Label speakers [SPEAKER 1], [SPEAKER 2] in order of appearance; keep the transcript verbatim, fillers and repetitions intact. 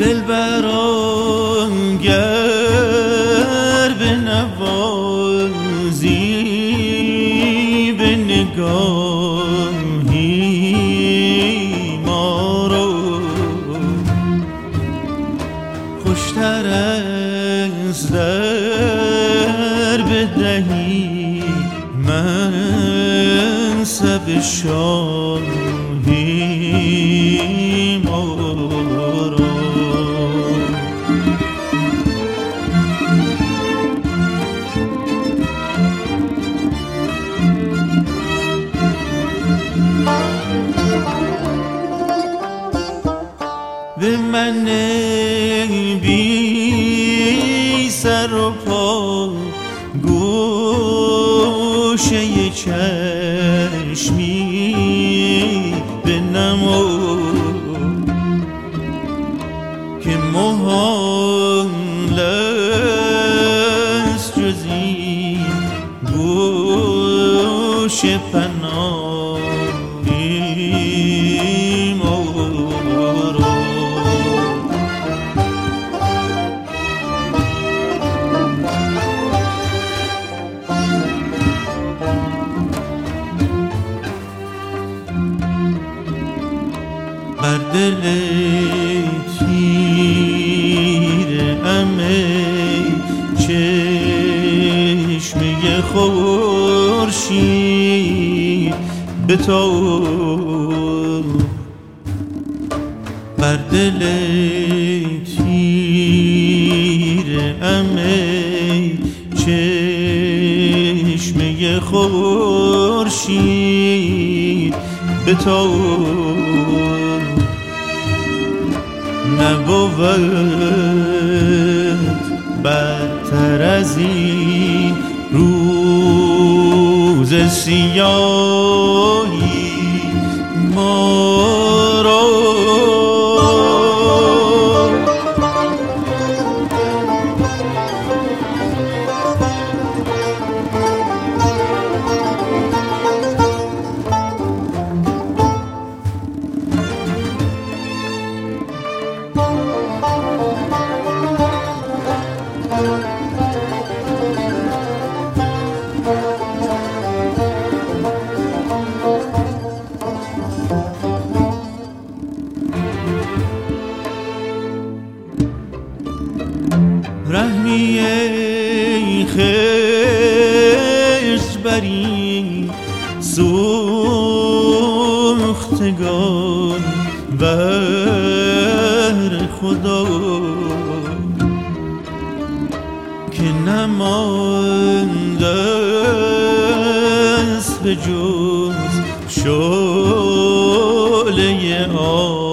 [SPEAKER 1] دلبران گر بنوازی به نگاهی ما رو، خوشتر از در بدهی منصب شاهی ما رو. به من بی سر و پا گوشه چشمی بنما که محال است جز این گوشه پناهی ما را. بر دل تیره‌ام ای چشمه خورشید بتاب، بر دل تیره‌ام ای چشمه خورشید بتاب، نبود بدتر از این روز سیاهی ما را. رحمی ای خشت بری سوختگان بر خدا که نمانده است به جز شعله آب